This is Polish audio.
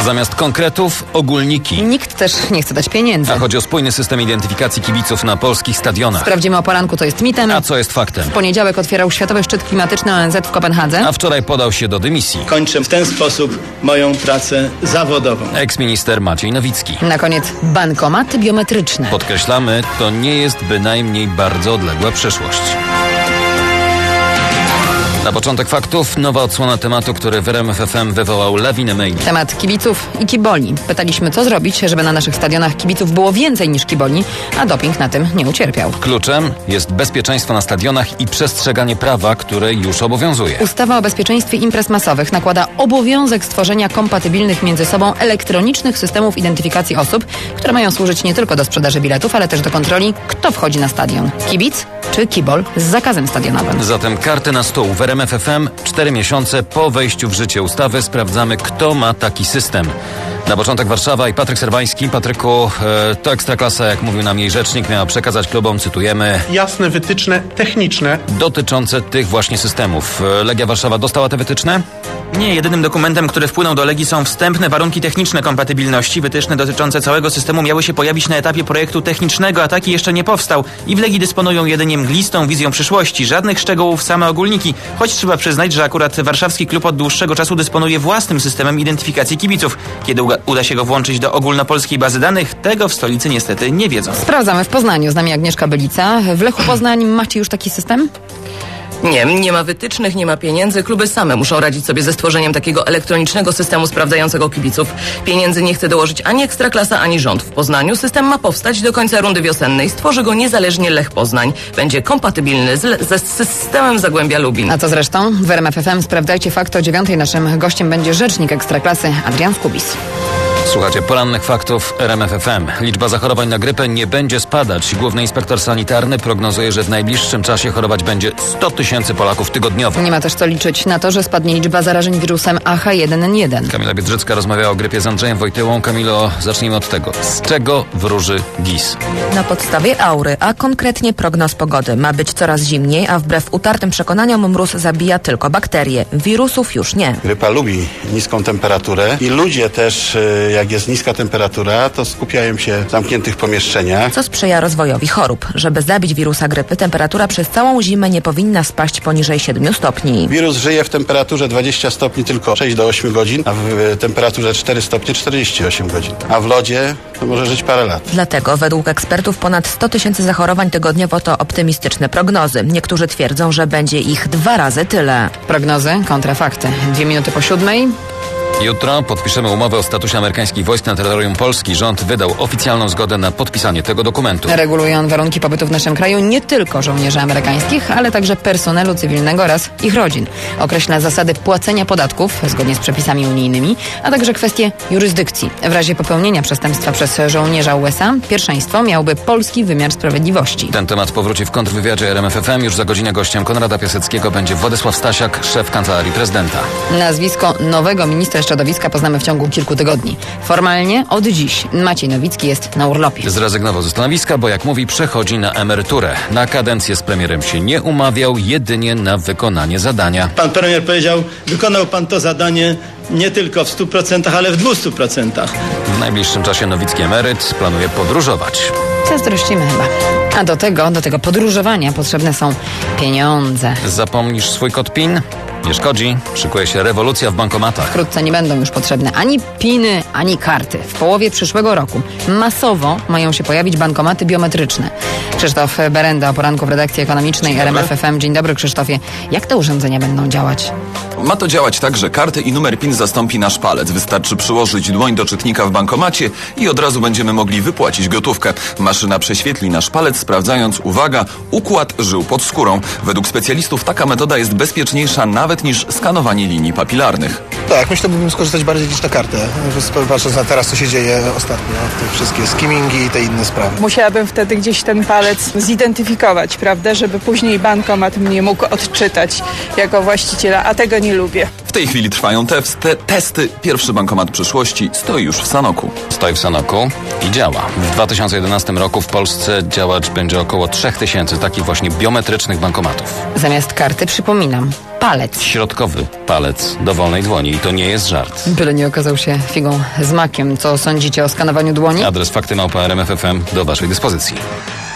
Zamiast konkretów ogólniki. Nikt też nie chce dać pieniędzy. A chodzi o spójny system identyfikacji kibiców na polskich stadionach. Sprawdzimy o poranku, co jest mitem. A co jest faktem? W poniedziałek otwierał Światowy Szczyt Klimatyczny ONZ w Kopenhadze. A wczoraj podał się do dymisji. Kończę w ten sposób moją pracę zawodową. Eksminister Maciej Nowicki. Na koniec bankomaty biometryczne. Podkreślamy, to nie jest bynajmniej bardzo odległa przyszłość. Na początek faktów nowa odsłona tematu, który w RMF FM wywołał lawinę maili. Temat kibiców i kiboli. Pytaliśmy, co zrobić, żeby na naszych stadionach kibiców było więcej niż kiboli, a doping na tym nie ucierpiał. Kluczem jest bezpieczeństwo na stadionach i przestrzeganie prawa, które już obowiązuje. Ustawa o bezpieczeństwie imprez masowych nakłada obowiązek stworzenia kompatybilnych między sobą elektronicznych systemów identyfikacji osób, które mają służyć nie tylko do sprzedaży biletów, ale też do kontroli, kto wchodzi na stadion. Kibic czy kibol z zakazem stadionowym. Zatem karty na stół. W RMF FM 4 miesiące po wejściu w życie ustawy sprawdzamy, kto ma taki system. Na początek Warszawa i Patryk Serwański. Patryku, to Ekstraklasa, jak mówił nam jej rzecznik, miała przekazać klubom, cytujemy, jasne wytyczne techniczne dotyczące tych właśnie systemów. Legia Warszawa dostała te wytyczne? Nie, jedynym dokumentem, który wpłynął do Legii, są wstępne warunki techniczne kompatybilności. Wytyczne dotyczące całego systemu miały się pojawić na etapie projektu technicznego, a taki jeszcze nie powstał. I w Legii dysponują jedynie mglistą wizją przyszłości. Żadnych szczegółów, same ogólniki. Choć trzeba przyznać, że akurat warszawski klub od dłuższego czasu dysponuje własnym systemem identyfikacji kibiców. Kiedy uda się go włączyć do ogólnopolskiej bazy danych, tego w stolicy niestety nie wiedzą. Sprawdzamy w Poznaniu. Z nami Agnieszka Bylica. W Lechu Poznań macie już taki system? Nie ma wytycznych, nie ma pieniędzy. Kluby same muszą radzić sobie ze stworzeniem takiego elektronicznego systemu sprawdzającego kibiców. Pieniędzy nie chce dołożyć ani Ekstraklasa, ani rząd. W Poznaniu system ma powstać do końca rundy wiosennej. Stworzy go niezależnie Lech Poznań. Będzie kompatybilny ze systemem Zagłębia Lubin. A co zresztą? W RMF FM sprawdzajcie fakt o 9:00. Naszym gościem będzie rzecznik Ekstraklasy Adrian Skubis. Słuchajcie, porannych faktów RMF FM. Liczba zachorowań na grypę nie będzie spadać. Główny inspektor sanitarny prognozuje, że w najbliższym czasie chorować będzie 100 000 Polaków tygodniowo. Nie ma też co liczyć na to, że spadnie liczba zarażeń wirusem AH1N1. Kamila Biedrzycka rozmawiała o grypie z Andrzejem Wojtyłą. Kamilo, zacznijmy od tego. Z czego wróży GIS? Na podstawie aury, a konkretnie prognoz pogody. Ma być coraz zimniej, a wbrew utartym przekonaniom mróz zabija tylko bakterie. Wirusów już nie. Grypa lubi niską temperaturę i ludzie też, jak jest niska temperatura, to skupiają się w zamkniętych pomieszczeniach. Co sprzyja rozwojowi chorób. Żeby zabić wirusa grypy, temperatura przez całą zimę nie powinna spaść poniżej 7 stopni. Wirus żyje w temperaturze 20 stopni tylko 6 do 8 godzin, a w temperaturze 4 stopnie 48 godzin. A w lodzie to może żyć parę lat. Dlatego według ekspertów ponad 100 000 zachorowań tygodniowo to optymistyczne prognozy. Niektórzy twierdzą, że będzie ich 2 razy tyle. Prognozy kontra fakty. 2:02. Jutro podpiszemy umowę o statusie amerykańskich wojsk na terytorium Polski. Rząd wydał oficjalną zgodę na podpisanie tego dokumentu. Reguluje on warunki pobytu w naszym kraju nie tylko żołnierzy amerykańskich, ale także personelu cywilnego oraz ich rodzin. Określa zasady płacenia podatków zgodnie z przepisami unijnymi, a także kwestie jurysdykcji. W razie popełnienia przestępstwa przez żołnierza USA pierwszeństwo miałby polski wymiar sprawiedliwości. Ten temat powróci w kontrwywiadzie RMF FM. Już za godzinę gościem Konrada Piaseckiego będzie Władysław Stasiak, szef Kancelarii Prezydenta. Nazwisko nowego ministra środowiska poznamy w ciągu kilku tygodni. Formalnie od dziś Maciej Nowicki jest na urlopie. Zrezygnował ze stanowiska, bo jak mówi, przechodzi na emeryturę. Na kadencję z premierem się nie umawiał, jedynie na wykonanie zadania. Pan premier powiedział, wykonał pan to zadanie nie tylko w 100%, ale w 200%. W najbliższym czasie Nowicki emeryt planuje podróżować. Zazdrościmy chyba. A do tego podróżowania potrzebne są pieniądze. Zapomnisz swój kod PIN? Nie szkodzi. Szykuje się rewolucja w bankomatach. Wkrótce nie będą już potrzebne ani piny, ani karty. W połowie przyszłego roku masowo mają się pojawić bankomaty biometryczne. Krzysztof Berenda o poranku w redakcji ekonomicznej RMF FM. Dzień dobry, Krzysztofie. Jak te urządzenia będą działać? Ma to działać tak, że kartę i numer PIN zastąpi nasz palec. Wystarczy przyłożyć dłoń do czytnika w bankomacie i od razu będziemy mogli wypłacić gotówkę. Maszyna prześwietli nasz palec, sprawdzając, uwaga, układ żył pod skórą. Według specjalistów taka metoda jest bezpieczniejsza nawet niż skanowanie linii papilarnych. Tak, myślę, mógłbym skorzystać bardziej niż na kartę. Patrząc na teraz, co się dzieje ostatnio, te wszystkie skimmingi i te inne sprawy. Musiałabym wtedy gdzieś ten palec zidentyfikować, prawda, żeby później bankomat mnie mógł odczytać jako właściciela, a tego nie lubię. W tej chwili trwają testy. Pierwszy bankomat przyszłości stoi już w Sanoku. Stoi w Sanoku i działa. W 2011 roku w Polsce działać będzie około 3000 takich właśnie biometrycznych bankomatów. Zamiast karty, przypominam, palec. Środkowy palec dowolnej dłoni i to nie jest żart. Byle nie okazał się figą z makiem. Co sądzicie o skanowaniu dłoni? Adres fakty@rmf.fm do waszej dyspozycji.